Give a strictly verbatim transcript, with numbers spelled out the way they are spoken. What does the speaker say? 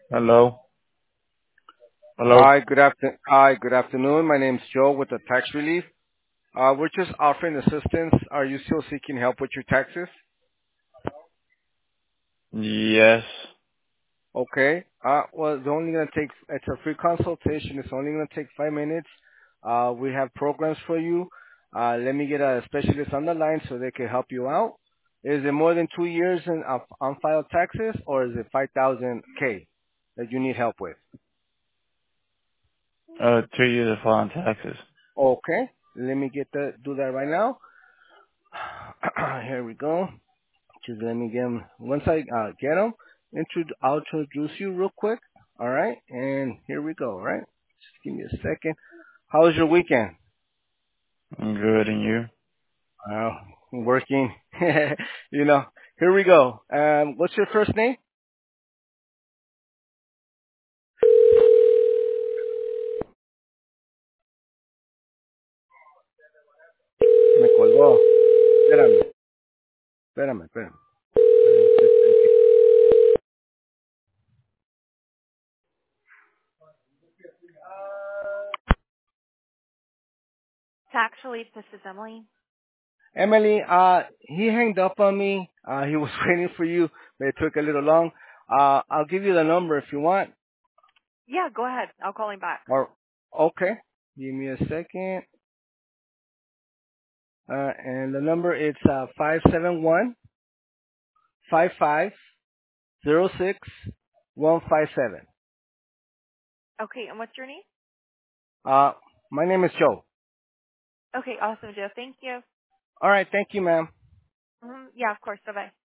Hello. Hello. Hi, good after- Hi, good afternoon. My name's Joe with the Tax Relief. Uh, we're just offering assistance. Are you still seeking help with your taxes? Yes. Okay. Uh, well, it's only going to take, it's a free consultation. It's only going to take five minutes. Uh, we have programs for you. Uh, let me get a specialist on the line so they can help you out. Is it more than two years in uh, on-file taxes, or is it five thousand K that you need help with? Uh, two years of filing taxes. Okay. Let me get the, do that right now. Here we go. Just let me get them. Once I uh, get them, introdu- I'll introduce you real quick. All right, and here we go. All right, just give me a second. How was your weekend? I'm good, and you? Uh, working. you know. Here we go. Um, what's your first name? Me colgó. Espérame, espérame, espérame. Tax relief, this is Emily. Emily, uh, he hanged up on me. Uh, he was waiting for you, but it took a little long. Uh, I'll give you the number if you want. Yeah, go ahead. I'll call him back. Or okay, give me a second. Uh, and the number is uh, five seven one five five zero six one five seven. Okay, and what's your name? Uh, my name is Joe. Okay, awesome, Joe. Thank you. All right, thank you, ma'am. hmm Yeah, of course. Bye-bye.